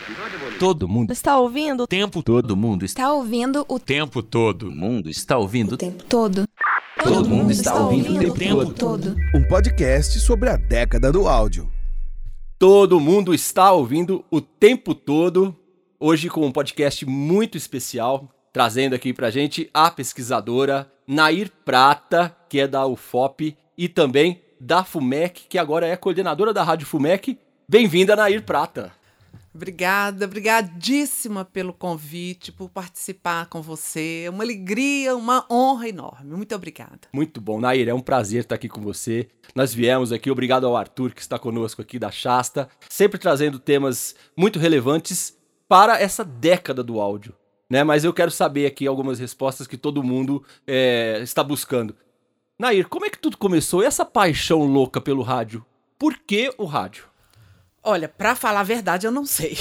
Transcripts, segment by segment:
Todo mundo Está ouvindo? o tempo todo mundo Está ouvindo o tempo todo mundo está ouvindo tempo todo. Todo mundo está ouvindo o tempo todo. Um podcast sobre a década do áudio. Todo mundo está ouvindo o tempo todo, hoje com um podcast muito especial, trazendo aqui pra gente a pesquisadora Nair Prata, que é da UFOP, e também da FUMEC, que agora é coordenadora da Rádio FUMEC. Bem-vinda, Nair Prata. Obrigadíssima pelo convite, por participar com você. É uma alegria, uma honra enorme. Muito obrigada. Muito bom, Nair, é um prazer estar aqui com você. Nós viemos aqui, obrigado ao Arthur, que está conosco aqui da Shasta, sempre trazendo temas muito relevantes para essa década do áudio, né? Mas eu quero saber aqui algumas respostas que todo mundo está buscando. Nair, como é que tudo começou? E essa paixão louca pelo rádio? Por que o rádio? Olha, para falar a verdade, eu não sei.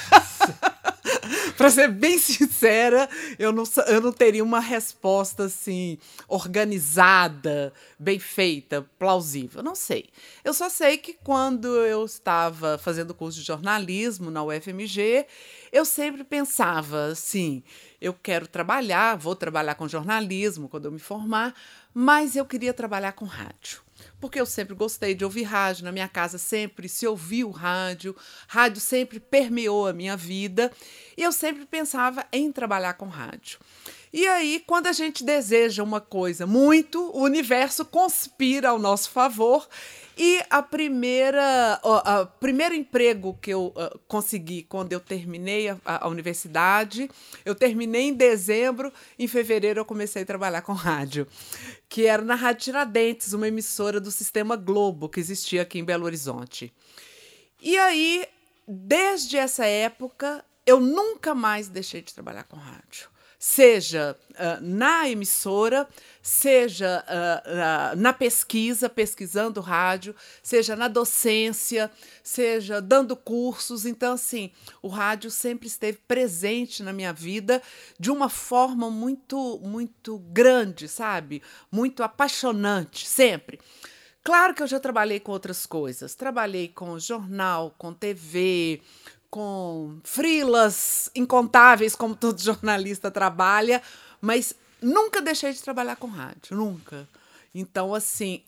Para ser bem sincera, eu não teria uma resposta assim organizada, bem feita, plausível. Não sei. Eu só sei que quando eu estava fazendo curso de jornalismo na UFMG, eu sempre pensava assim, eu quero trabalhar, vou trabalhar com jornalismo quando eu me formar, mas eu queria trabalhar com rádio. Porque eu sempre gostei de ouvir rádio, na minha casa sempre se ouviu rádio sempre permeou a minha vida, e eu sempre pensava em trabalhar com rádio. E aí, quando a gente deseja uma coisa muito, o universo conspira ao nosso favor, e o primeiro emprego que eu consegui quando eu terminei a universidade, eu terminei em dezembro, em fevereiro eu comecei a trabalhar com rádio, que era na Rádio Tiradentes, uma emissora do Sistema Globo, que existia aqui em Belo Horizonte. E aí, desde essa época, eu nunca mais deixei de trabalhar com rádio. Seja na emissora, seja na pesquisa, pesquisando rádio, seja na docência, seja dando cursos. Então, assim, o rádio sempre esteve presente na minha vida de uma forma muito, muito grande, sabe? Muito apaixonante, sempre. Claro que eu já trabalhei com outras coisas. Trabalhei com jornal, com TV, com freelas incontáveis, como todo jornalista trabalha, mas nunca deixei de trabalhar com rádio, nunca. Então, assim,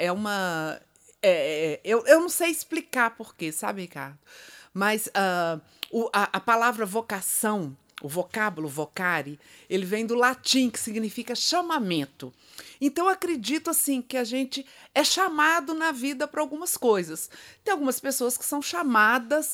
eu não sei explicar por quê, sabe, Ricardo? Mas a palavra vocação, o vocábulo vocare, ele vem do latim, que significa chamamento. Então, eu acredito, assim, que a gente é chamado na vida para algumas coisas. Tem algumas pessoas que são chamadas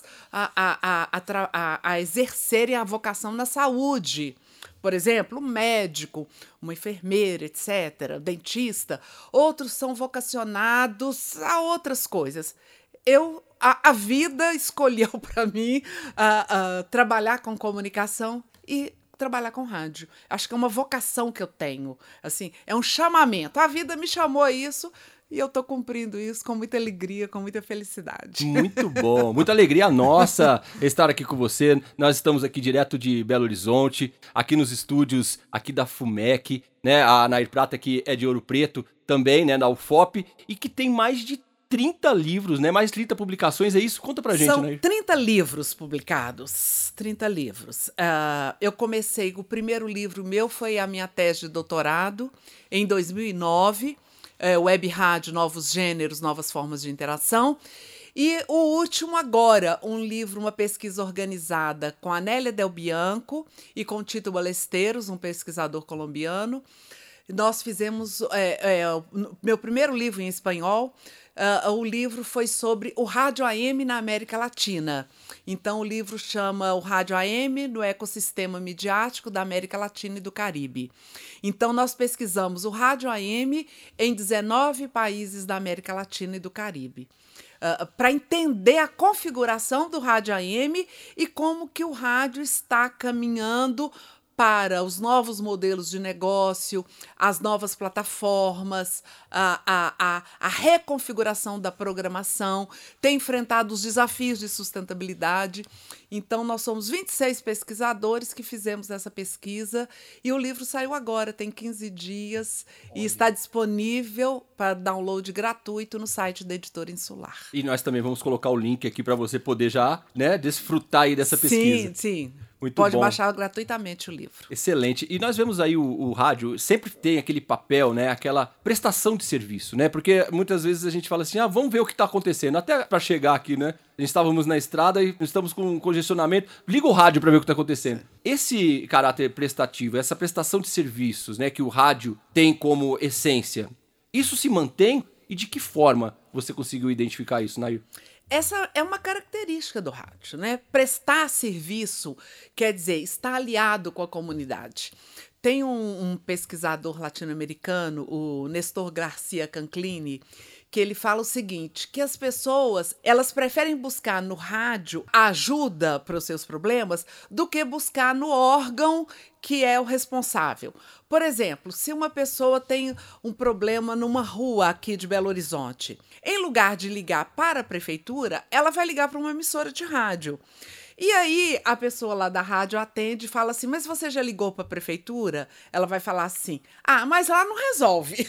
a exercerem a vocação na saúde. Por exemplo, um médico, uma enfermeira, etc., dentista. Outros são vocacionados a outras coisas. A vida escolheu para mim trabalhar com comunicação e trabalhar com rádio. Acho que é uma vocação que eu tenho. Assim, é um chamamento. A vida me chamou a isso e eu estou cumprindo isso com muita alegria, com muita felicidade. Muito bom, muita alegria nossa estar aqui com você. Nós estamos aqui direto de Belo Horizonte, aqui nos estúdios aqui da FUMEC, né? A Nair Prata, que é de Ouro Preto, também, né, na UFOP, e que tem mais de 30 livros, né? Mais 30 publicações, é isso? Conta pra gente, São Nair. 30 livros publicados, 30 livros. Eu comecei, o primeiro livro meu foi a minha tese de doutorado, em 2009, Web Rádio, Novos Gêneros, Novas Formas de Interação. E o último agora, um livro, uma pesquisa organizada com a Nélia Del Bianco e com Tito Balesteiros, um pesquisador colombiano. Nós fizemos meu primeiro livro em espanhol. O livro foi sobre o rádio AM na América Latina. Então, o livro chama O Rádio AM no Ecossistema Midiático da América Latina e do Caribe. Então, nós pesquisamos o rádio AM em 19 países da América Latina e do Caribe. Para entender a configuração do rádio AM e como que o rádio está caminhando para os novos modelos de negócio, as novas plataformas, a reconfiguração da programação, tem enfrentado os desafios de sustentabilidade. Então, nós somos 26 pesquisadores que fizemos essa pesquisa e o livro saiu agora, tem 15 dias e está disponível para download gratuito no site da Editora Insular. E nós também vamos colocar o link aqui para você poder já, né, desfrutar aí dessa pesquisa. Sim. Muito Pode bom. baixar gratuitamente o livro. Excelente. E nós vemos aí o rádio, sempre tem aquele papel, né, aquela prestação de serviço, né? Porque muitas vezes a gente fala assim, vamos ver o que está acontecendo. Até para chegar aqui, né? A gente estávamos na estrada e estamos com congestionamento. Liga o rádio para ver o que está acontecendo. Esse caráter prestativo, essa prestação de serviços, né, que o rádio tem como essência, isso se mantém? E de que forma você conseguiu identificar isso, Nair? Essa é uma característica do rádio, né? Prestar serviço quer dizer estar aliado com a comunidade. Tem um pesquisador latino-americano, o Nestor Garcia Canclini, que ele fala o seguinte, que as pessoas, elas preferem buscar no rádio ajuda para os seus problemas do que buscar no órgão que é o responsável. Por exemplo, se uma pessoa tem um problema numa rua aqui de Belo Horizonte, em lugar de ligar para a prefeitura, ela vai ligar para uma emissora de rádio. E aí a pessoa lá da rádio atende e fala assim, mas você já ligou para a prefeitura? Ela vai falar assim, mas lá não resolve.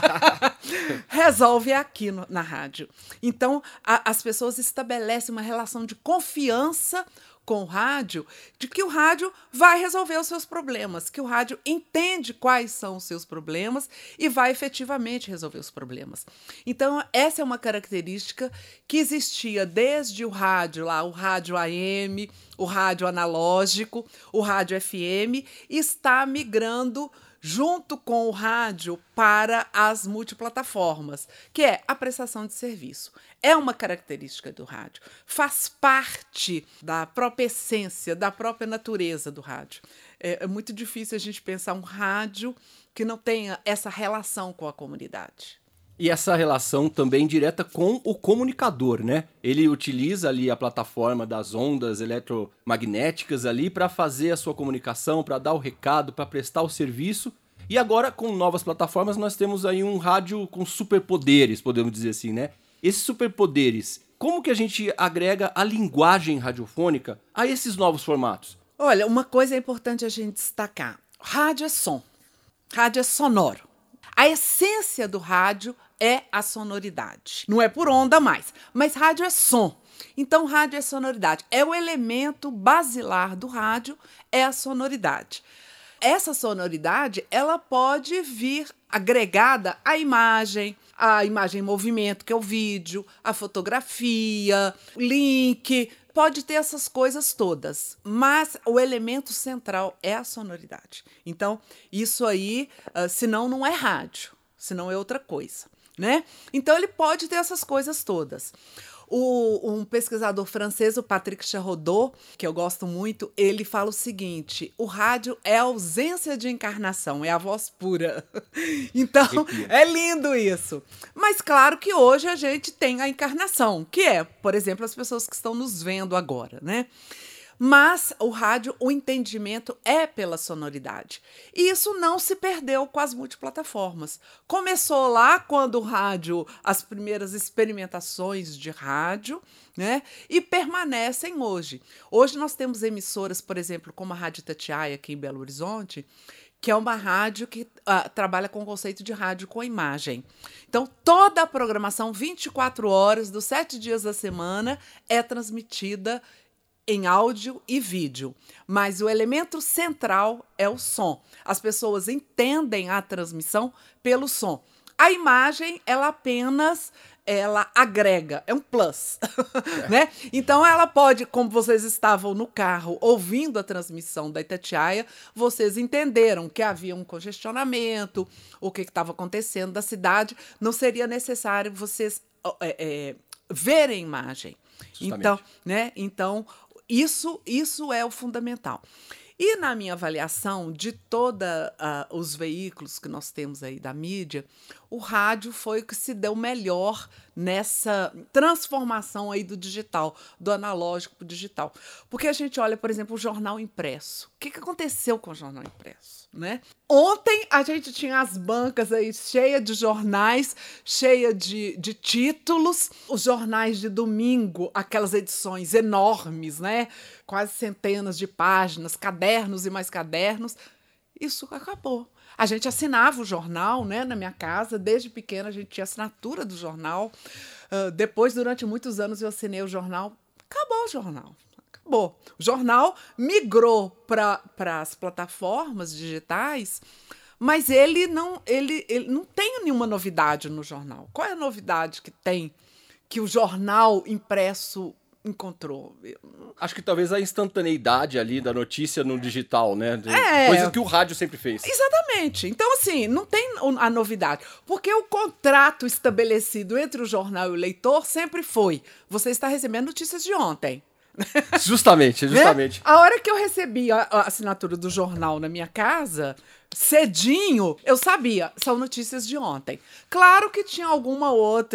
Resolve aqui na rádio. Então, as pessoas estabelecem uma relação de confiança com o rádio, de que o rádio vai resolver os seus problemas, que o rádio entende quais são os seus problemas e vai efetivamente resolver os problemas. Então, essa é uma característica que existia desde o rádio lá, o rádio AM, o rádio analógico, o rádio FM, e está migrando junto com o rádio para as multiplataformas, que é a prestação de serviço. É uma característica do rádio, faz parte da própria essência, da própria natureza do rádio. É muito difícil a gente pensar um rádio que não tenha essa relação com a comunidade. E essa relação também direta com o comunicador, né? Ele utiliza ali a plataforma das ondas eletromagnéticas ali para fazer a sua comunicação, para dar o recado, para prestar o serviço. E agora, com novas plataformas, nós temos aí um rádio com superpoderes, podemos dizer assim, né? Esses superpoderes, como que a gente agrega a linguagem radiofônica a esses novos formatos? Olha, uma coisa é importante a gente destacar. Rádio é som. Rádio é sonoro. A essência do rádio é a sonoridade. Não é por onda mais, mas rádio é som. Então, rádio é sonoridade. É o elemento basilar do rádio, é a sonoridade. Essa sonoridade, ela pode vir agregada à imagem em movimento, que é o vídeo, a fotografia, o link, pode ter essas coisas todas, mas o elemento central é a sonoridade. Então, isso aí, senão não é rádio, senão é outra coisa, né? Então, ele pode ter essas coisas todas. Um pesquisador francês, o Patrick Charrodot, que eu gosto muito, ele fala o seguinte, o rádio é a ausência de encarnação, é a voz pura. Então, é lindo isso. Mas claro que hoje a gente tem a encarnação, que é, por exemplo, as pessoas que estão nos vendo agora, né? Mas o rádio, o entendimento é pela sonoridade. E isso não se perdeu com as multiplataformas. Começou lá quando o rádio, as primeiras experimentações de rádio, né? E permanecem hoje. Hoje nós temos emissoras, por exemplo, como a Rádio Itatiaia, aqui em Belo Horizonte, que é uma rádio que trabalha com o conceito de rádio com imagem. Então, toda a programação, 24 horas, dos 7 dias da semana, é transmitida em áudio e vídeo, mas o elemento central é o som. As pessoas entendem a transmissão pelo som. A imagem, ela agrega, é um plus, né? Então ela pode, como vocês estavam no carro ouvindo a transmissão da Itatiaia, vocês entenderam que havia um congestionamento, o que estava acontecendo da cidade, não seria necessário vocês verem a imagem. Então, né? Então, isso é o fundamental. E na minha avaliação de todos os veículos que nós temos aí da mídia, o rádio foi o que se deu melhor nessa transformação aí do digital, do analógico para o digital. Porque a gente olha, por exemplo, o jornal impresso. O que aconteceu com o jornal impresso, né? Ontem a gente tinha as bancas aí cheias de jornais, cheia de títulos, os jornais de domingo, aquelas edições enormes, né? Quase centenas de páginas, cadernos e mais cadernos. Isso acabou. A gente assinava o jornal, né, na minha casa. Desde pequena a gente tinha assinatura do jornal. Depois, durante muitos anos, eu assinei o jornal. Acabou o jornal. Acabou. O jornal migrou para as plataformas digitais, mas ele não tem nenhuma novidade no jornal. Qual é a novidade que tem que o jornal impresso encontrou? Acho que talvez a instantaneidade ali da notícia no digital, né? Coisa que o rádio sempre fez. Exatamente. Então, assim, não tem a novidade. Porque o contrato estabelecido entre o jornal e o leitor sempre foi: você está recebendo notícias de ontem. Justamente. Né? A hora que eu recebi a assinatura do jornal na minha casa, cedinho, eu sabia, são notícias de ontem. Claro que tinha uma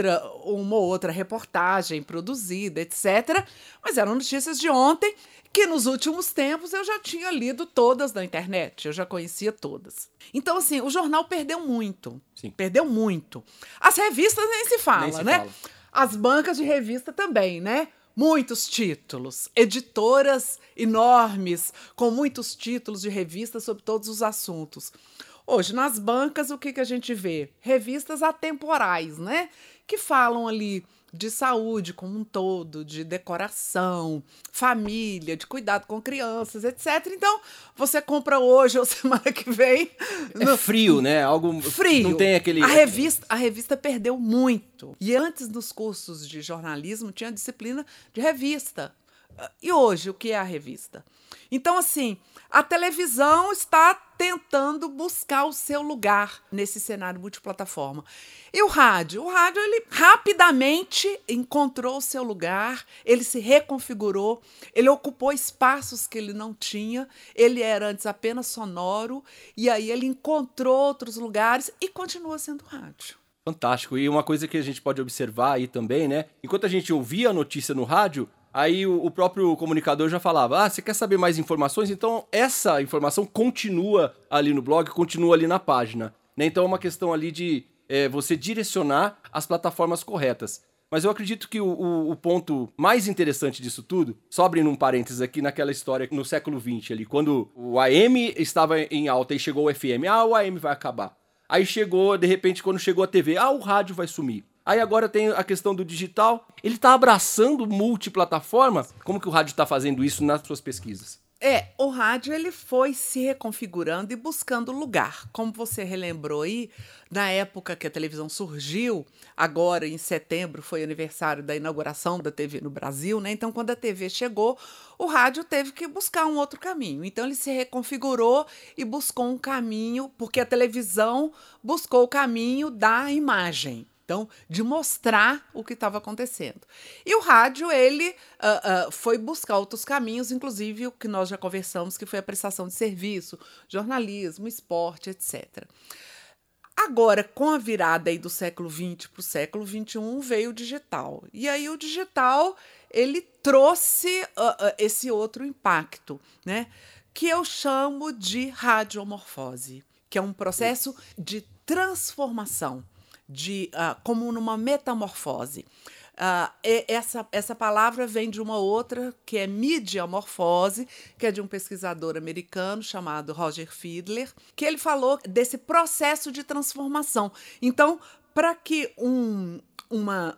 outra reportagem produzida, etc. Mas eram notícias de ontem que nos últimos tempos eu já tinha lido todas na internet, eu já conhecia todas. Então, assim, o jornal perdeu muito. Sim. Perdeu muito. As revistas nem se fala, né? Fala. As bancas de revista também, né? Muitos títulos, editoras enormes, com muitos títulos de revistas sobre todos os assuntos. Hoje, nas bancas, o que a gente vê? Revistas atemporais, né? Que falam ali de saúde como um todo, de decoração, família, de cuidado com crianças, etc. Então, você compra hoje ou semana que vem. É frio, né? Algo frio. Não tem aquele... A revista perdeu muito. E antes dos cursos de jornalismo tinha disciplina de revista. E hoje, o que é a revista? Então, assim, a televisão está tentando buscar o seu lugar nesse cenário multiplataforma. E o rádio? O rádio, ele rapidamente encontrou o seu lugar, ele se reconfigurou, ele ocupou espaços que ele não tinha, ele era antes apenas sonoro, e aí ele encontrou outros lugares e continua sendo rádio. Fantástico. E uma coisa que a gente pode observar aí também, né? Enquanto a gente ouvia a notícia no rádio, aí o próprio comunicador já falava: você quer saber mais informações? Então essa informação continua ali no blog, continua ali na página, né? Então é uma questão ali de você direcionar as plataformas corretas. Mas eu acredito que o ponto mais interessante disso tudo, só abrindo um parênteses aqui naquela história no século XX ali, quando o AM estava em alta e chegou o FM, o AM vai acabar. Aí chegou, de repente, quando chegou a TV, o rádio vai sumir. Aí agora tem a questão do digital. Ele está abraçando multiplataforma. Como que o rádio está fazendo isso nas suas pesquisas? O rádio ele foi se reconfigurando e buscando lugar. Como você relembrou aí, na época que a televisão surgiu, agora em setembro foi aniversário da inauguração da TV no Brasil, né? Então, quando a TV chegou, o rádio teve que buscar um outro caminho. Então, ele se reconfigurou e buscou um caminho, porque a televisão buscou o caminho da imagem. Então, de mostrar o que estava acontecendo. E o rádio, ele foi buscar outros caminhos, inclusive o que nós já conversamos, que foi a prestação de serviço, jornalismo, esporte, etc. Agora, com a virada aí do século XX para o século XXI, veio o digital. E aí o digital, ele trouxe esse outro impacto, né? Que eu chamo de radiomorfose, que é um processo de transformação, como numa metamorfose. Essa palavra vem de uma outra, que é midiamorfose, que é de um pesquisador americano chamado Roger Fiedler, que ele falou desse processo de transformação. Então, para que uma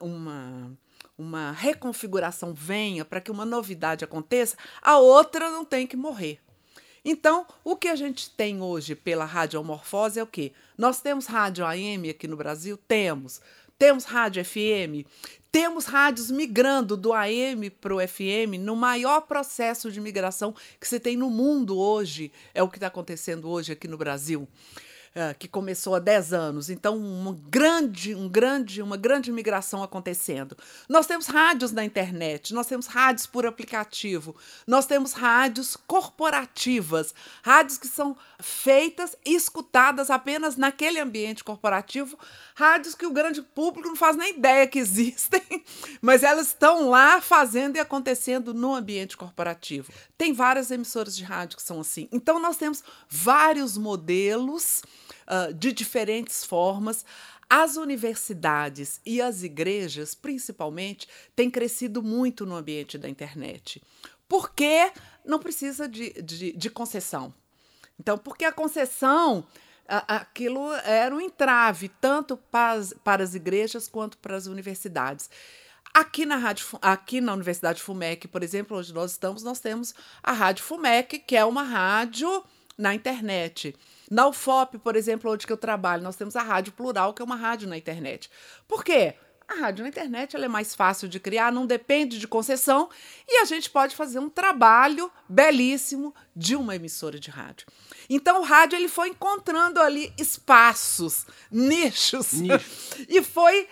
reconfiguração venha, para que uma novidade aconteça, a outra não tem que morrer. Então, o que a gente tem hoje pela radiomorfose é o quê? Nós temos rádio AM aqui no Brasil? Temos. Temos rádio FM? Temos rádios migrando do AM para o FM no maior processo de migração que se tem no mundo hoje. É o que está acontecendo hoje aqui no Brasil. que começou há 10 anos. Então, uma grande migração acontecendo. Nós temos rádios na internet, nós temos rádios por aplicativo, nós temos rádios corporativas, rádios que são feitas e escutadas apenas naquele ambiente corporativo, rádios que o grande público não faz nem ideia que existem, mas elas estão lá fazendo e acontecendo no ambiente corporativo. Tem várias emissoras de rádio que são assim. Então, nós temos vários modelos de diferentes formas. As universidades e as igrejas, principalmente, têm crescido muito no ambiente da internet. Porque não precisa de concessão. Então, porque a concessão, aquilo era um entrave, tanto para as igrejas quanto para as universidades. Aqui na Universidade FUMEC, por exemplo, onde nós estamos, nós temos a Rádio FUMEC, que é uma rádio na internet. Na UFOP, por exemplo, onde que eu trabalho, nós temos a Rádio Plural, que é uma rádio na internet. Por quê? A rádio na internet ela é mais fácil de criar, não depende de concessão, e a gente pode fazer um trabalho belíssimo de uma emissora de rádio. Então, o rádio ele foi encontrando ali espaços, nichos. E foi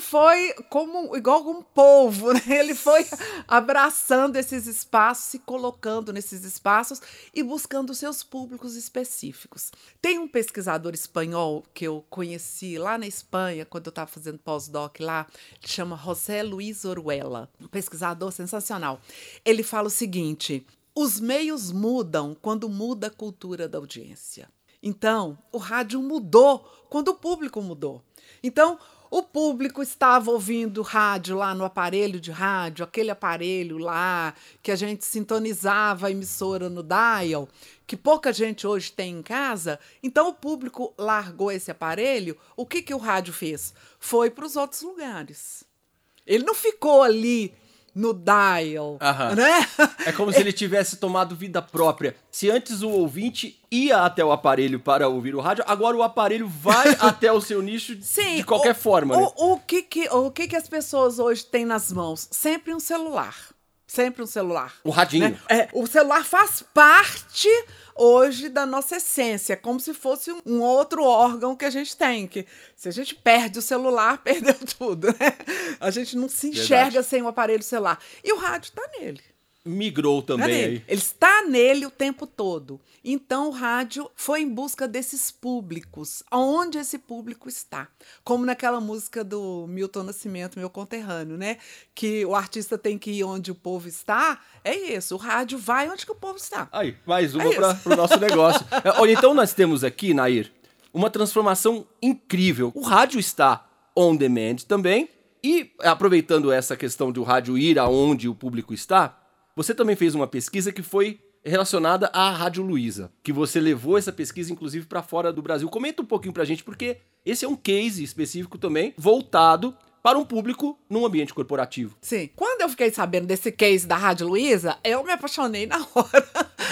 igual um polvo, né? Ele foi abraçando esses espaços, se colocando nesses espaços e buscando seus públicos específicos. Tem um pesquisador espanhol que eu conheci lá na Espanha, quando eu estava fazendo pós-doc lá, que chama José Luis Oruela, um pesquisador sensacional. Ele fala o seguinte: os meios mudam quando muda a cultura da audiência. Então, o rádio mudou quando o público mudou. Então, o público estava ouvindo rádio lá no aparelho de rádio, aquele aparelho lá que a gente sintonizava a emissora no dial, que pouca gente hoje tem em casa. Então, o público largou esse aparelho. O que o rádio fez? Foi para os outros lugares. Ele não ficou ali no dial, né? É como se ele tivesse tomado vida própria. Se antes o ouvinte ia até o aparelho para ouvir o rádio, agora o aparelho vai até o seu nicho. Sim, de qualquer forma. Né? O que as pessoas hoje têm nas mãos? Sempre um celular. Sempre um celular. Um radinho. Né? O celular faz parte hoje da nossa essência, como se fosse um outro órgão que a gente tem, que se a gente perde o celular, perdeu tudo, né? A gente não se enxerga sem o aparelho celular. E o rádio está nele. Migrou também aí. Ele está nele o tempo todo. Então, o rádio foi em busca desses públicos, aonde esse público está. Como naquela música do Milton Nascimento, meu conterrâneo, né? Que o artista tem que ir onde o povo está. É isso, o rádio vai onde que o povo está. Aí, mais uma para o nosso negócio. Olha, então nós temos aqui, Nair, uma transformação incrível. O rádio está on demand também. E, aproveitando essa questão do rádio ir aonde o público está, você também fez uma pesquisa que foi relacionada à Rádio Luiza, que você levou essa pesquisa, inclusive, para fora do Brasil. Comenta um pouquinho pra gente, porque esse é um case específico também, voltado para um público num ambiente corporativo. Sim. Quando eu fiquei sabendo desse case da Rádio Luiza, eu me apaixonei na hora.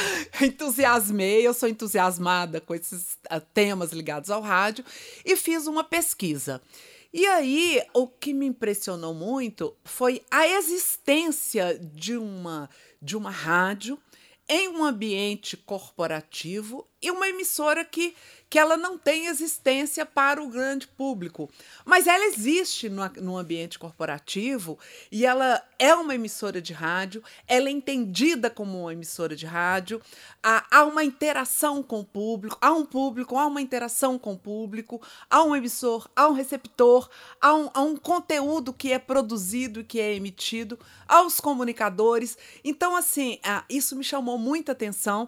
Entusiasmei, eu sou entusiasmada com esses temas ligados ao rádio, e fiz uma pesquisa. E aí, o que me impressionou muito foi a existência de uma rádio em um ambiente corporativo e uma emissora que ela não tem existência para o grande público. Mas ela existe no ambiente corporativo e ela é uma emissora de rádio, ela é entendida como uma emissora de rádio, há uma interação com o público, há uma interação com o público, há um emissor, há um receptor, há um conteúdo que é produzido e que é emitido, há os comunicadores. Então, assim, isso me chamou muita atenção.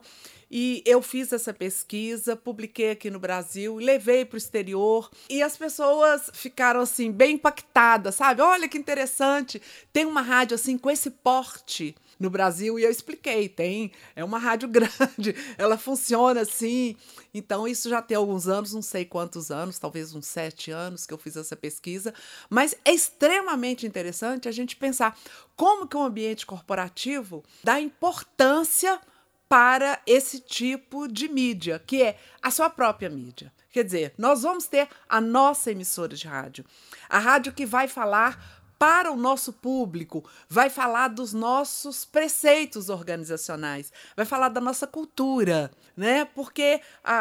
E eu fiz essa pesquisa, publiquei aqui no Brasil, levei para o exterior e as pessoas ficaram assim bem impactadas, sabe? Olha que interessante, tem uma rádio assim com esse porte no Brasil e eu expliquei, é uma rádio grande, ela funciona assim. Então isso já tem alguns anos, não sei quantos anos, talvez uns 7 anos que eu fiz essa pesquisa, mas é extremamente interessante a gente pensar como que um ambiente corporativo dá importância para esse tipo de mídia, que é a sua própria mídia. Quer dizer, nós vamos ter a nossa emissora de rádio, a rádio que vai falar para o nosso público, vai falar dos nossos preceitos organizacionais, vai falar da nossa cultura, né? Porque,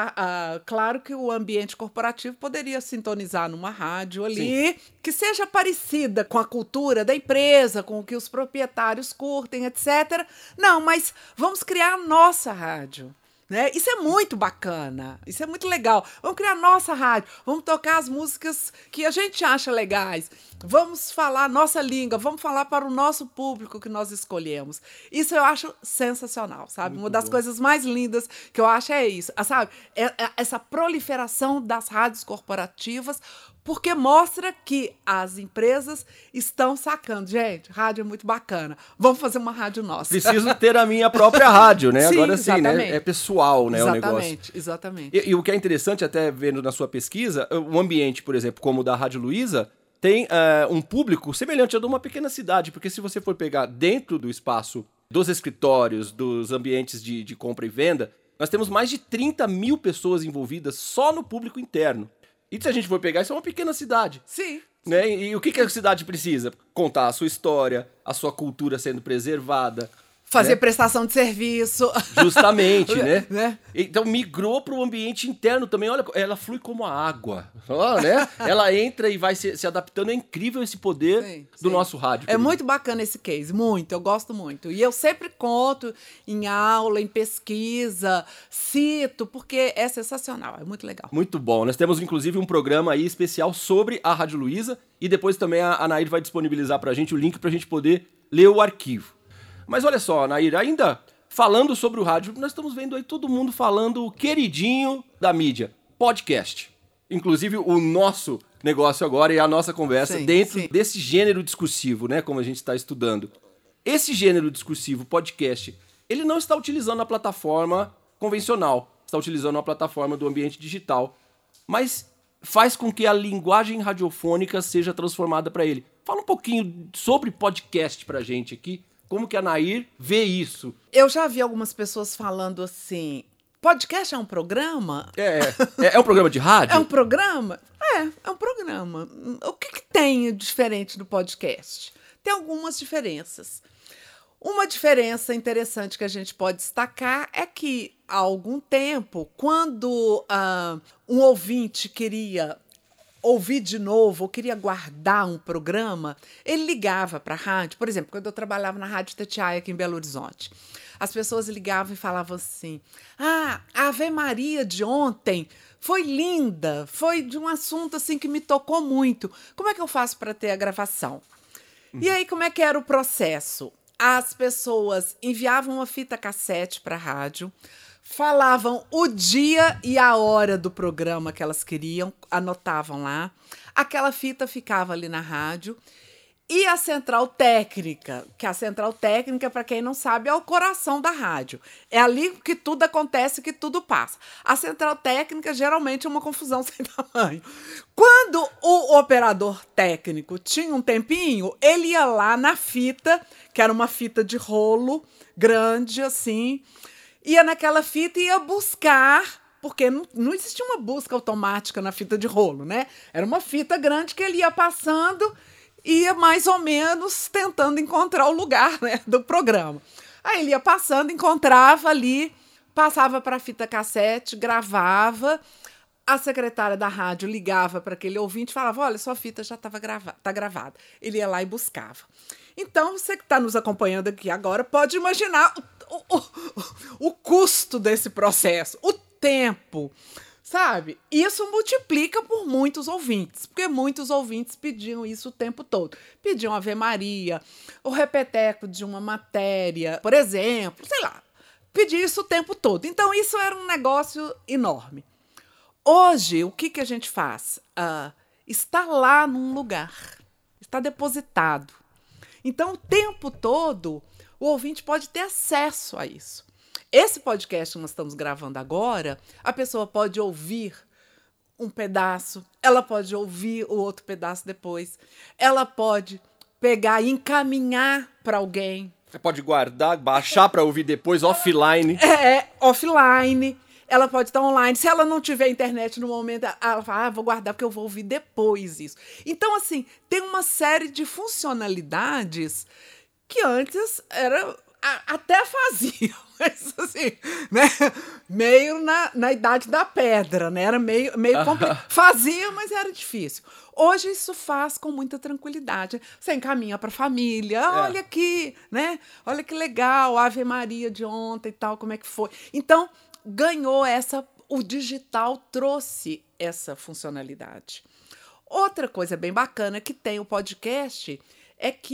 claro que o ambiente corporativo poderia sintonizar numa rádio ali, que seja parecida com a cultura da empresa, com o que os proprietários curtem, etc. Não, mas vamos criar a nossa rádio. Né? Isso é muito bacana, isso é muito legal. Vamos criar nossa rádio, vamos tocar as músicas que a gente acha legais, vamos falar nossa língua, vamos falar para o nosso público que nós escolhemos. Isso eu acho sensacional, sabe? Muito Uma das bom. coisas mais lindas que eu acho é isso, sabe? Essa proliferação das rádios corporativas, porque mostra que as empresas estão sacando. Gente, rádio é muito bacana, vamos fazer uma rádio nossa. Preciso ter a minha própria rádio, né? Sim, agora sim, né? exatamente. É pessoal, né, o negócio. Exatamente. E o que é interessante, até vendo na sua pesquisa, o ambiente, por exemplo, como o da Rádio Luiza, tem um público semelhante ao de uma pequena cidade, porque se você for pegar dentro do espaço dos escritórios, dos ambientes de compra e venda, nós temos mais de 30 mil pessoas envolvidas só no público interno. E se a gente for pegar, isso é uma pequena cidade. Sim. Né? E o que a cidade precisa? Contar a sua história, a sua cultura sendo preservada. Fazer né? prestação de serviço. Justamente, né? Né? Então migrou para o ambiente interno também. Olha, ela flui como a água. Ó, né? Ela entra e vai se adaptando. É incrível esse poder do nosso rádio. É querido. muito bacana esse case, muito, eu gosto muito. E eu sempre conto em aula, em pesquisa, cito, porque é sensacional, é muito legal. Muito bom. Nós temos, inclusive, um programa aí especial sobre a Rádio Luiza. E depois também a Nair vai disponibilizar para a gente o link para a gente poder ler o arquivo. Mas olha só, Nair, ainda falando sobre o rádio, nós estamos vendo aí todo mundo falando o queridinho da mídia, podcast. Inclusive o nosso negócio agora e a nossa conversa dentro desse gênero discursivo, né, como a gente está estudando. Esse gênero discursivo, podcast, ele não está utilizando a plataforma convencional, está utilizando a plataforma do ambiente digital, mas faz com que a linguagem radiofônica seja transformada para ele. Fala um pouquinho sobre podcast pra gente aqui. Como que a Nair vê isso? Eu já vi algumas pessoas falando assim, podcast é um programa? É um programa de rádio? É um programa? É um programa. O que tem diferente do podcast? Tem algumas diferenças. Uma diferença interessante que a gente pode destacar é que, há algum tempo, quando um ouvinte queria ouvir de novo, ou queria guardar um programa, ele ligava para a rádio. Por exemplo, quando eu trabalhava na Rádio Itatiaia, aqui em Belo Horizonte, as pessoas ligavam e falavam assim, a Ave Maria de ontem foi linda, foi de um assunto assim que me tocou muito. Como é que eu faço para ter a gravação? E aí, como é que era o processo? As pessoas enviavam uma fita cassete para a rádio, falavam o dia e a hora do programa que elas queriam, anotavam lá. Aquela fita ficava ali na rádio. E a central técnica, que a central técnica, para quem não sabe, é o coração da rádio. É ali que tudo acontece, que tudo passa. A central técnica geralmente é uma confusão sem tamanho. Quando o operador técnico tinha um tempinho, ele ia lá na fita, que era uma fita de rolo grande assim, ia naquela fita e ia buscar, porque não existia uma busca automática na fita de rolo, né? Era uma fita grande que ele ia passando, ia mais ou menos tentando encontrar o lugar, né, do programa. Aí ele ia passando, encontrava ali, passava para a fita cassete, gravava, a secretária da rádio ligava para aquele ouvinte e falava, olha, sua fita já tá gravada. Ele ia lá e buscava. Então, você que está nos acompanhando aqui agora pode imaginar o custo desse processo, o tempo, sabe? Isso multiplica por muitos ouvintes, porque muitos ouvintes pediam isso o tempo todo. Pediam Ave Maria, o repeteco de uma matéria, por exemplo, sei lá. Pediam isso o tempo todo. Então, isso era um negócio enorme. Hoje, o que a gente faz? Está lá num lugar, está depositado. Então, o tempo todo, o ouvinte pode ter acesso a isso. Esse podcast que nós estamos gravando agora, a pessoa pode ouvir um pedaço, ela pode ouvir o outro pedaço depois, ela pode pegar e encaminhar para alguém. Você pode guardar, baixar para ouvir depois offline. Offline. ela pode estar online. Se ela não tiver internet no momento, ela fala, vou guardar porque eu vou ouvir depois isso. Então, assim, tem uma série de funcionalidades que antes até faziam, mas assim, né? Meio na idade da pedra, né? Era meio complicado. Fazia, mas era difícil. Hoje isso faz com muita tranquilidade. Você encaminha para a família, olha aqui, né? Olha que legal, Ave Maria de ontem e tal, como é que foi. Então, ganhou o digital trouxe essa funcionalidade. Outra coisa bem bacana que tem o podcast é que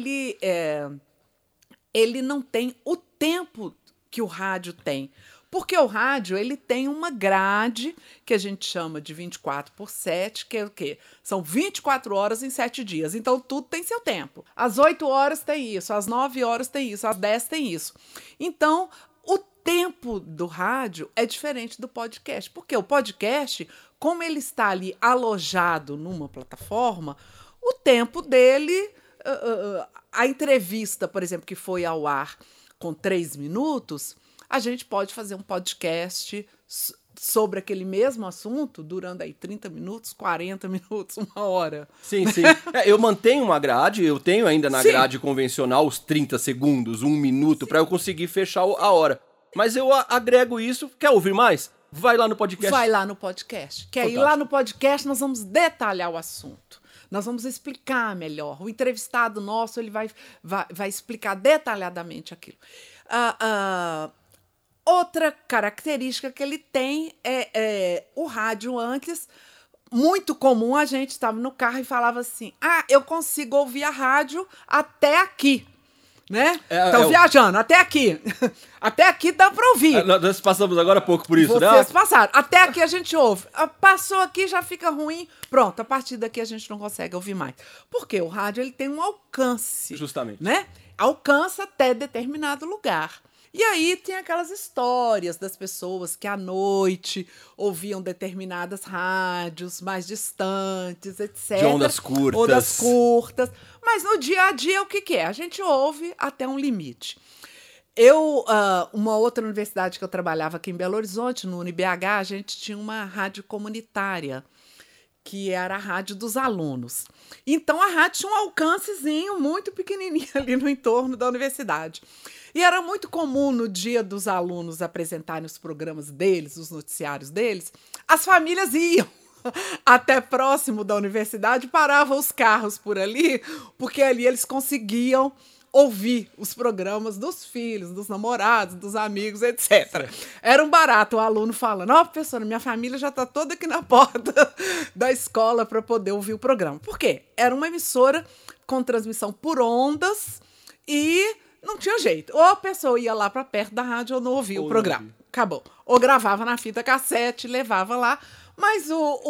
ele não tem o tempo que o rádio tem. Porque o rádio, ele tem uma grade que a gente chama de 24/7, que é o quê? São 24 horas em 7 dias. Então, tudo tem seu tempo. Às 8 horas tem isso, às 9 horas tem isso, às 10 tem isso. Então, o tempo do rádio é diferente do podcast. Porque o podcast, como ele está ali alojado numa plataforma, o tempo dele... a entrevista, por exemplo, que foi ao ar com 3 minutos, a gente pode fazer um podcast sobre aquele mesmo assunto durando aí 30 minutos, 40 minutos, 1 hora. Sim, sim. Eu mantenho uma grade, eu tenho ainda na grade convencional os 30 segundos, 1 minuto, para eu conseguir fechar a hora. Mas eu agrego isso, quer ouvir mais? Vai lá no podcast. Vai lá no podcast. Que aí lá no podcast nós vamos detalhar o assunto. Nós vamos explicar melhor. O entrevistado nosso ele vai explicar detalhadamente aquilo. Outra característica que ele tem é o rádio antes. Muito comum, a gente estava no carro e falava assim, eu consigo ouvir a rádio até aqui. Né? Estão viajando, até aqui. Até aqui dá para ouvir. Nós passamos agora há pouco por isso, né? Vocês passaram. Até aqui a gente ouve. Passou aqui, já fica ruim. Pronto, a partir daqui a gente não consegue ouvir mais. Porque o rádio ele tem um alcance. Justamente. Né? Alcança até determinado lugar. E aí tem aquelas histórias das pessoas que à noite ouviam determinadas rádios mais distantes, etc. De ondas curtas. Ondas curtas. Mas no dia a dia, o que é? A gente ouve até um limite. Uma outra universidade que eu trabalhava aqui em Belo Horizonte, no UniBH, a gente tinha uma rádio comunitária, que era a rádio dos alunos. Então, a rádio tinha um alcancezinho muito pequenininho ali no entorno da universidade. E era muito comum, no dia dos alunos apresentarem os programas deles, os noticiários deles, as famílias iam até próximo da universidade, paravam os carros por ali, porque ali eles conseguiam ouvir os programas dos filhos, dos namorados, dos amigos, etc. Era um barato o aluno falando, professora, minha família já está toda aqui na porta da escola para poder ouvir o programa. Por quê? Era uma emissora com transmissão por ondas e não tinha jeito. Ou a pessoa ia lá para perto da rádio ou não ouvia o programa. Acabou. Ou gravava na fita cassete, levava lá, mas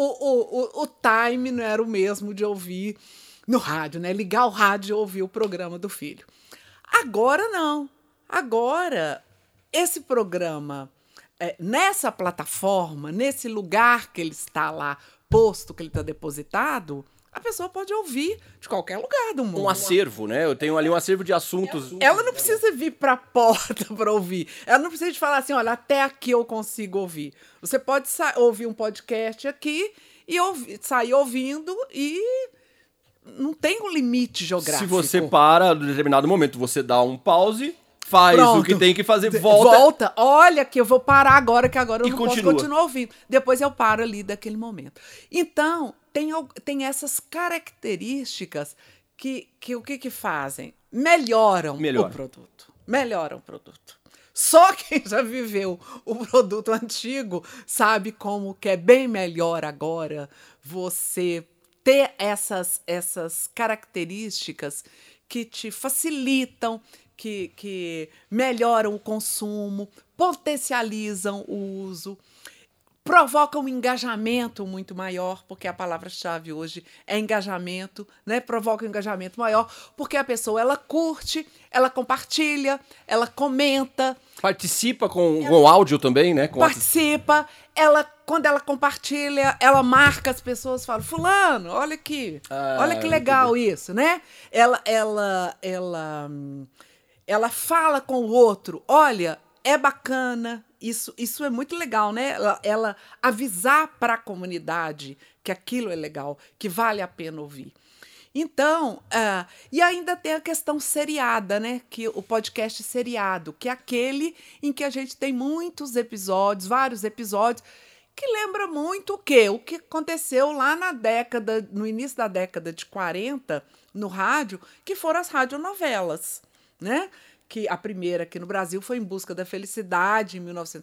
o time não era o mesmo de ouvir no rádio, né? Ligar o rádio e ouvir o programa do filho. Agora não. Agora, esse programa, nessa plataforma, nesse lugar que ele está lá posto, que ele está depositado, a pessoa pode ouvir de qualquer lugar do mundo. Um acervo, né? Eu tenho ali um acervo de assuntos. Ela não precisa vir para a porta para ouvir. Ela não precisa de falar assim, olha, até aqui eu consigo ouvir. Você pode ouvir um podcast aqui e sair ouvindo e não tem um limite geográfico. Se você para em determinado momento, você dá um pause, faz o que tem que fazer, volta. Olha que eu vou parar agora, que agora eu não posso continuar ouvindo. Depois eu paro ali daquele momento. Então, tem essas características que o que fazem? Melhoram o produto. Melhoram o produto. Só quem já viveu o produto antigo sabe como que é bem melhor agora você ter essas características que te facilitam, que melhoram o consumo, potencializam o uso, provocam um engajamento muito maior, porque a palavra-chave hoje é engajamento, né? Provoca um engajamento maior, porque a pessoa ela curte, ela compartilha, ela comenta. Participa com o áudio também, né? Participa, quando ela compartilha, ela marca as pessoas, fala, fulano, olha aqui, olha que legal isso, né? Ela fala com o outro, olha, é bacana Isso é muito legal, né? Ela avisar para a comunidade que aquilo é legal, que vale a pena ouvir. Então, e ainda tem a questão seriada, né? Que o podcast seriado, que é aquele em que a gente tem muitos episódios, vários episódios, que lembra muito o quê? O que aconteceu lá no início da década de 40, no rádio, que foram as radionovelas, né? Que a primeira aqui no Brasil foi Em Busca da Felicidade, em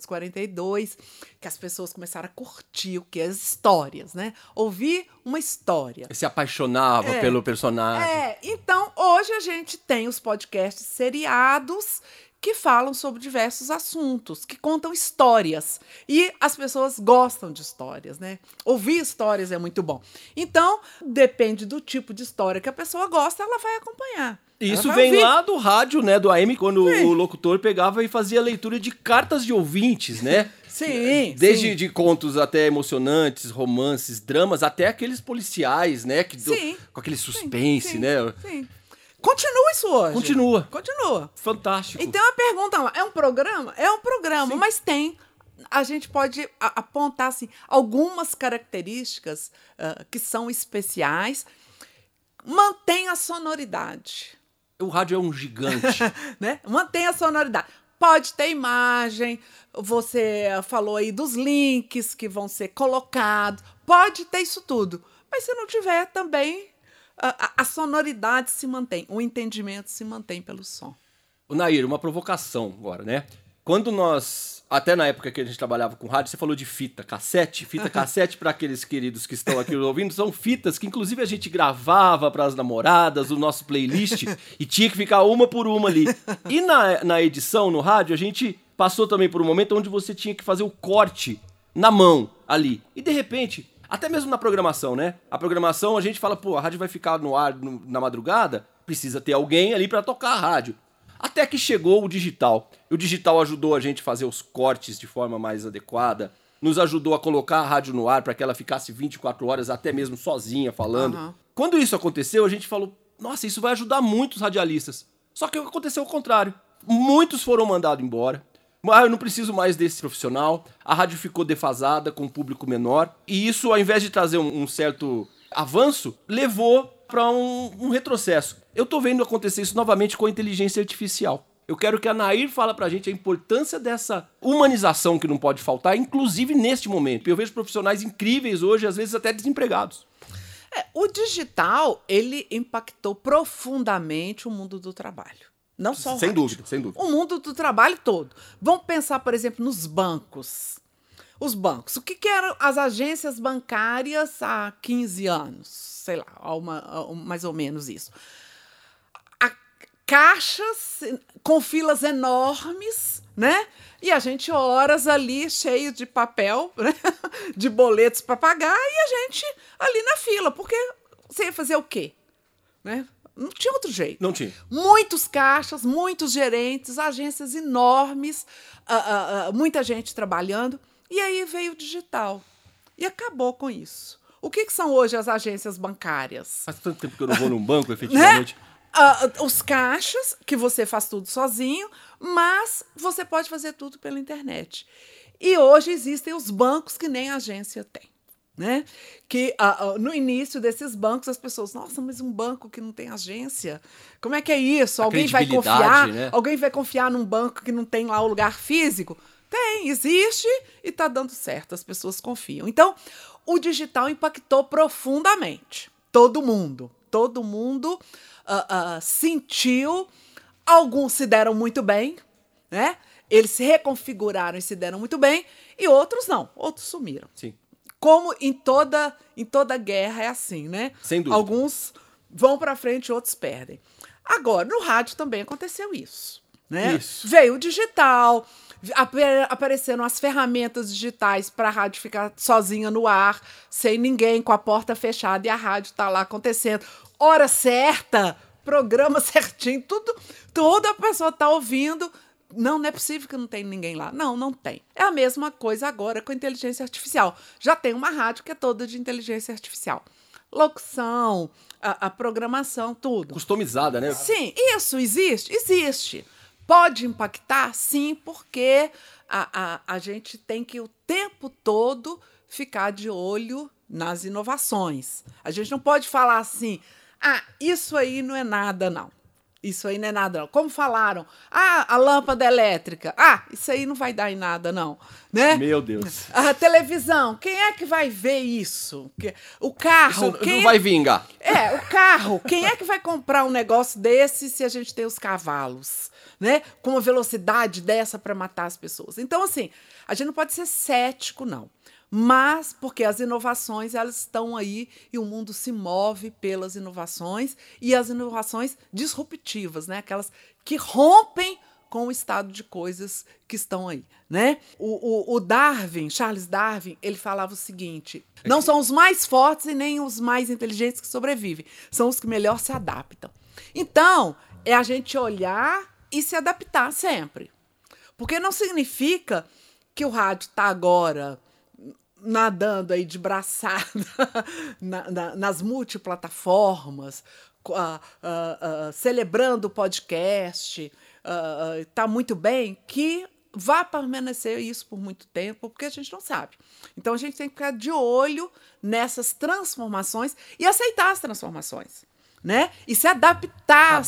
1942, que as pessoas começaram a curtir o que? As histórias, né? Ouvir uma história. Se apaixonava pelo personagem. Então, hoje a gente tem os podcasts seriados que falam sobre diversos assuntos, que contam histórias. E as pessoas gostam de histórias, né? Ouvir histórias é muito bom. Então, depende do tipo de história que a pessoa gosta, ela vai acompanhar. Isso vem lá do rádio, né, do AM, quando o locutor pegava e fazia leitura de cartas de ouvintes, né? Sim. Desde de contos até emocionantes, romances, dramas, até aqueles policiais, né? Com aquele suspense, né? Sim. Continua isso hoje. Continua. Fantástico. Então a pergunta lá, é um programa? É um programa, sim. Mas a gente pode apontar assim, algumas características que são especiais. Mantém a sonoridade. O rádio é um gigante. Né? Mantém a sonoridade. Pode ter imagem, você falou aí dos links que vão ser colocados, pode ter isso tudo. Mas se não tiver também, a sonoridade se mantém, o entendimento se mantém pelo som. O Nair, uma provocação agora, né? Quando até na época que a gente trabalhava com rádio, você falou de fita cassete. Fita cassete, para aqueles queridos que estão aqui ouvindo, são fitas que inclusive a gente gravava para as namoradas, o nosso playlist, e tinha que ficar uma por uma ali. E na edição, no rádio, a gente passou também por um momento onde você tinha que fazer o corte na mão ali. E de repente, até mesmo na programação, né? A programação, a gente fala, a rádio vai ficar no ar na madrugada, precisa ter alguém ali para tocar a rádio. Até que chegou o digital. O digital ajudou a gente a fazer os cortes de forma mais adequada, nos ajudou a colocar a rádio no ar para que ela ficasse 24 horas, até mesmo sozinha, falando. Uhum. Quando isso aconteceu, a gente falou, nossa, isso vai ajudar muito os radialistas. Só que aconteceu o contrário. Muitos foram mandados embora. Eu não preciso mais desse profissional. A rádio ficou defasada, com um público menor. E isso, ao invés de trazer um certo avanço, levou para um retrocesso. Eu tô vendo acontecer isso novamente com a inteligência artificial. Eu quero que a Nair fale pra gente a importância dessa humanização que não pode faltar, inclusive neste momento. Eu vejo profissionais incríveis hoje, às vezes até desempregados. O digital, ele impactou profundamente o mundo do trabalho. Não só o sem rádio. dúvida, sem dúvida. O mundo do trabalho todo. Vamos pensar, por exemplo, nos bancos. Os bancos. O que eram as agências bancárias há 15 anos? Sei lá, mais ou menos isso. Caixas com filas enormes, né? E a gente horas ali cheio de papel, né? De boletos para pagar, e a gente ali na fila, porque você ia fazer o quê? Né? Não tinha outro jeito. Não tinha. Muitos caixas, muitos gerentes, agências enormes, muita gente trabalhando. E aí veio o digital. E acabou com isso. O que são hoje as agências bancárias? Faz tanto tempo que eu não vou num banco, efetivamente. Né? Os caixas, que você faz tudo sozinho, mas você pode fazer tudo pela internet. E hoje existem os bancos que nem a agência tem. Né? Que no início desses bancos as pessoas, nossa, mas um banco que não tem agência, como é que é isso? Alguém vai confiar? Né? Alguém vai confiar num banco que não tem lá o lugar físico? Tem, existe e está dando certo, as pessoas confiam. Então, o digital impactou profundamente todo mundo sentiu, alguns se deram muito bem, né? Eles se reconfiguraram e se deram muito bem, e outros não, outros sumiram. Sim. Como em toda guerra é assim, né? Sem dúvida. Alguns vão para frente, outros perdem. Agora, no rádio também aconteceu isso, né? Isso. Veio o digital, apareceram as ferramentas digitais para a rádio ficar sozinha no ar, sem ninguém, com a porta fechada, e a rádio tá lá acontecendo. Hora certa, programa certinho, tudo a pessoa tá ouvindo. Não é possível que não tem ninguém lá. Não tem. É a mesma coisa agora com a inteligência artificial. Já tem uma rádio que é toda de inteligência artificial. Locução, a programação, tudo. Customizada, né? Sim, isso existe. Pode impactar? Sim, porque a gente tem que o tempo todo ficar de olho nas inovações. A gente não pode falar assim, isso aí não é nada, não. Isso aí não é nada, não. Como falaram, a lâmpada elétrica, isso aí não vai dar em nada, não. Né? Meu Deus. A televisão, quem é que vai ver isso? O carro, Isso não vai vingar. o carro, quem é que vai comprar um negócio desse se a gente tem os cavalos, né? Com uma velocidade dessa para matar as pessoas. Então, assim, a gente não pode ser cético, não. Mas porque as inovações, elas estão aí e o mundo se move pelas inovações e as inovações disruptivas, né? Aquelas que rompem com o estado de coisas que estão aí, né? O Darwin, Charles Darwin, ele falava o seguinte, não são os mais fortes e nem os mais inteligentes que sobrevivem, são os que melhor se adaptam. Então, é a gente olhar e se adaptar sempre. Porque não significa que o rádio está agora nadando aí de braçada nas multiplataformas, celebrando o podcast, tá muito bem, que vá permanecer isso por muito tempo, porque a gente não sabe. Então a gente tem que ficar de olho nessas transformações e aceitar as transformações, né? E se adaptar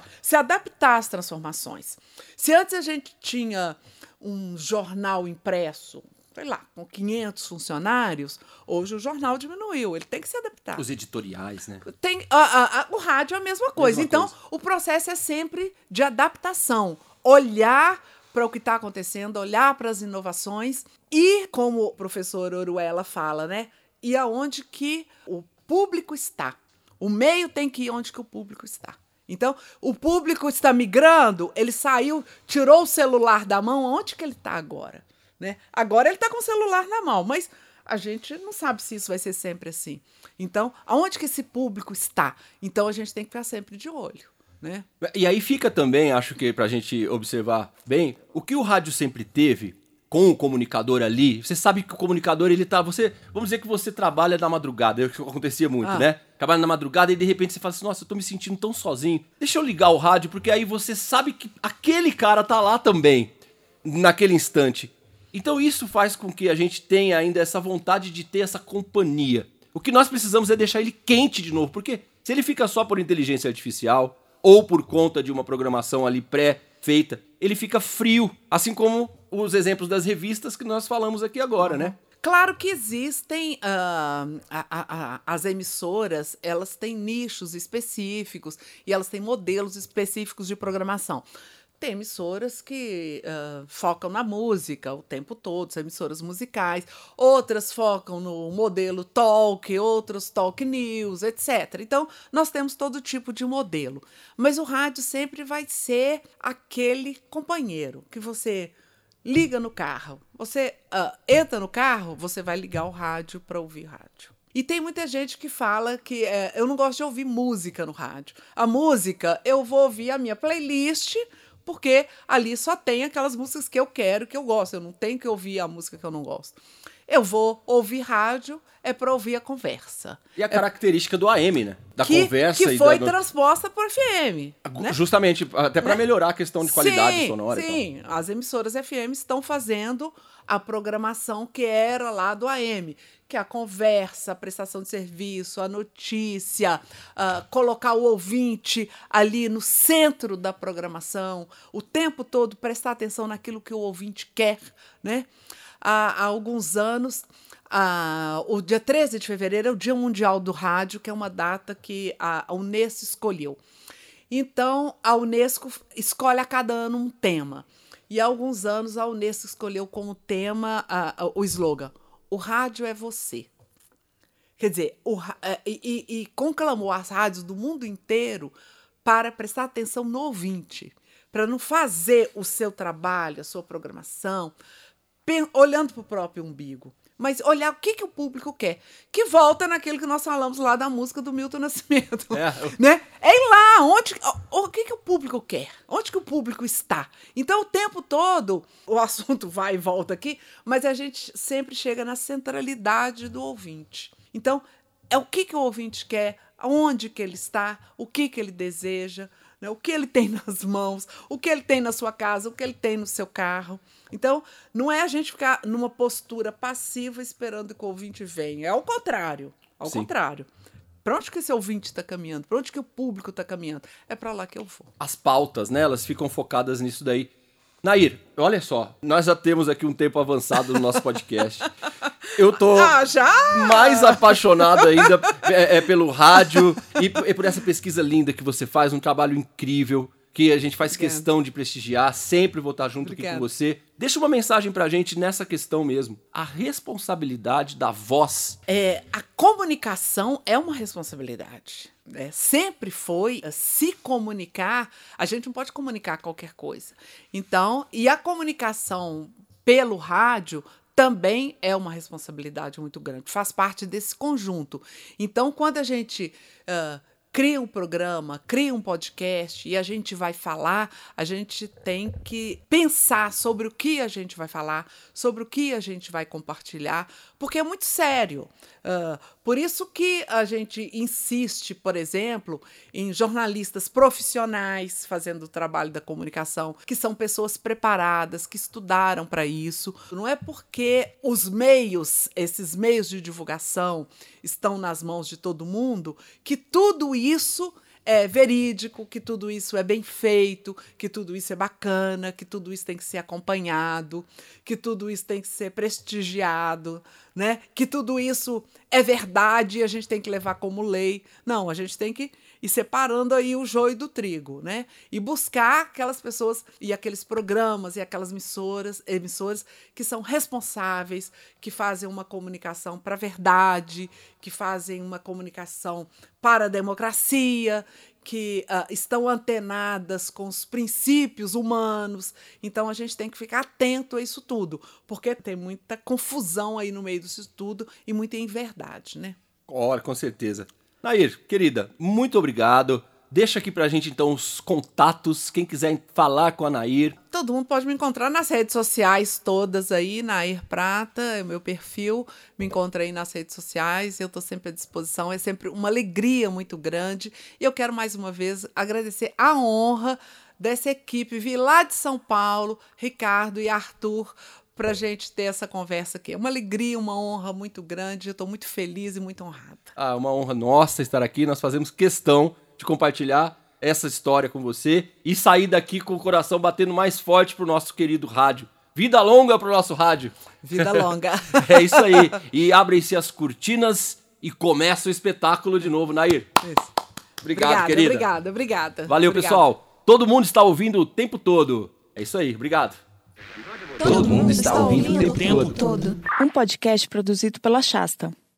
às transformações. Se antes a gente tinha um jornal impresso, sei lá, com 500 funcionários, hoje o jornal diminuiu, ele tem que se adaptar. Os editoriais, né? O rádio é a mesma coisa. Então, o processo é sempre de adaptação. Olhar para o que está acontecendo, olhar para as inovações e, como o professor Oruela fala, né? E aonde que o público está. O meio tem que ir onde que o público está. Então, o público está migrando, ele saiu, tirou o celular da mão, onde que ele está agora? Né? Agora ele está com o celular na mão, mas a gente não sabe se isso vai ser sempre assim. Então, aonde que esse público está? Então, a gente tem que ficar sempre de olho. Né? E aí fica também, acho que pra gente observar bem, o que o rádio sempre teve com o comunicador ali. Você sabe que o comunicador, ele tá... vamos dizer que você trabalha na madrugada, é o que acontecia muito, né? Trabalha na madrugada e de repente você fala assim, nossa, eu tô me sentindo tão sozinho. Deixa eu ligar o rádio, porque aí você sabe que aquele cara tá lá também, naquele instante. Então isso faz com que a gente tenha ainda essa vontade de ter essa companhia. O que nós precisamos é deixar ele quente de novo, porque se ele fica só por inteligência artificial ou por conta de uma programação ali pré-feita, ele fica frio, assim como os exemplos das revistas que nós falamos aqui agora, né? Claro que existem, as emissoras, elas têm nichos específicos e elas têm modelos específicos de programação. Tem emissoras que focam na música o tempo todo, são emissoras musicais. Outras focam no modelo talk, outras talk news, etc. Então, nós temos todo tipo de modelo. Mas o rádio sempre vai ser aquele companheiro que você liga no carro. Você entra no carro, você vai ligar o rádio para ouvir rádio. E tem muita gente que fala que eu não gosto de ouvir música no rádio. A música, eu vou ouvir a minha playlist, porque ali só tem aquelas músicas que eu quero, que eu gosto. Eu não tenho que ouvir a música que eu não gosto. Eu vou ouvir rádio, é para ouvir a conversa. E a característica do AM, né? Da conversa. Que foi transposta por FM. Né? Justamente, até para melhorar a questão de qualidade sonora. Sim, as emissoras FM estão fazendo a programação que era lá do AM, que é a conversa, a prestação de serviço, a notícia, colocar o ouvinte ali no centro da programação, o tempo todo prestar atenção naquilo que o ouvinte quer, né? Há alguns anos, o dia 13 de fevereiro é o Dia Mundial do Rádio, que é uma data que a Unesco escolheu. Então, a Unesco escolhe a cada ano um tema. E há alguns anos a Unesco escolheu como tema o slogan: o rádio é você. Quer dizer, e conclamou as rádios do mundo inteiro para prestar atenção no ouvinte, para não fazer o seu trabalho, a sua programação, olhando para o próprio umbigo, mas olhar o que o público quer. Que volta naquilo que nós falamos lá da música do Milton Nascimento. Né? É ir lá, o que o público quer, onde que o público está. Então, o tempo todo, o assunto vai e volta aqui, mas a gente sempre chega na centralidade do ouvinte. Então, é o que o ouvinte quer, onde que ele está, o que ele deseja, né? O que ele tem nas mãos, o que ele tem na sua casa, o que ele tem no seu carro. Então, não é a gente ficar numa postura passiva esperando que o ouvinte venha. É ao contrário. Ao contrário. Para onde que esse ouvinte está caminhando? Para onde que o público está caminhando? É para lá que eu vou. As pautas, né? Elas ficam focadas nisso daí. Nair, olha só, nós já temos aqui um tempo avançado no nosso podcast. Eu tô mais apaixonado ainda pelo rádio e por essa pesquisa linda que você faz, um trabalho incrível, que a gente faz questão de prestigiar, sempre vou estar junto aqui com você. Deixa uma mensagem pra gente nessa questão mesmo, a responsabilidade da voz. A comunicação é uma responsabilidade. Sempre foi se comunicar, a gente não pode comunicar qualquer coisa. Então, e a comunicação pelo rádio também é uma responsabilidade muito grande, faz parte desse conjunto. Então, quando a gente cria um programa, cria um podcast e a gente vai falar, a gente tem que pensar sobre o que a gente vai falar, sobre o que a gente vai compartilhar, porque é muito sério. Por isso que a gente insiste, por exemplo, em jornalistas profissionais fazendo o trabalho da comunicação, que são pessoas preparadas, que estudaram para isso. Não é porque esses meios de divulgação estão nas mãos de todo mundo, que tudo isso é verídico, que tudo isso é bem feito, que tudo isso é bacana, que tudo isso tem que ser acompanhado, que tudo isso tem que ser prestigiado, né? Que tudo isso é verdade e a gente tem que levar como lei. Não, a gente tem que ir separando aí o joio do trigo, né? E buscar aquelas pessoas e aqueles programas e aquelas emissoras que são responsáveis, que fazem uma comunicação para a verdade, que fazem uma comunicação para a democracia, que estão antenadas com os princípios humanos. Então, a gente tem que ficar atento a isso tudo, porque tem muita confusão aí no meio disso tudo e muita inverdade, né? Olha, com certeza. Nair, querida, muito obrigado. Deixa aqui pra gente, então, os contatos, quem quiser falar com a Nair. Todo mundo pode me encontrar nas redes sociais todas aí, Nair Prata, é o meu perfil. Me encontra aí nas redes sociais, eu estou sempre à disposição. É sempre uma alegria muito grande. E eu quero, mais uma vez, agradecer a honra dessa equipe vir lá de São Paulo, Ricardo e Arthur, para a gente ter essa conversa aqui. É uma alegria, uma honra muito grande. Eu estou muito feliz e muito honrada. Uma honra nossa estar aqui. Nós fazemos questão de compartilhar essa história com você e sair daqui com o coração batendo mais forte pro nosso querido rádio. Vida longa pro nosso rádio. Vida longa. É isso aí. E abrem-se as cortinas e começa o espetáculo de novo, Nair. Isso. Obrigado, querida. Obrigada. Valeu, pessoal. Todo mundo está ouvindo o tempo todo. É isso aí. Obrigado. Todo mundo está ouvindo o tempo todo. Um podcast produzido pela Shasta.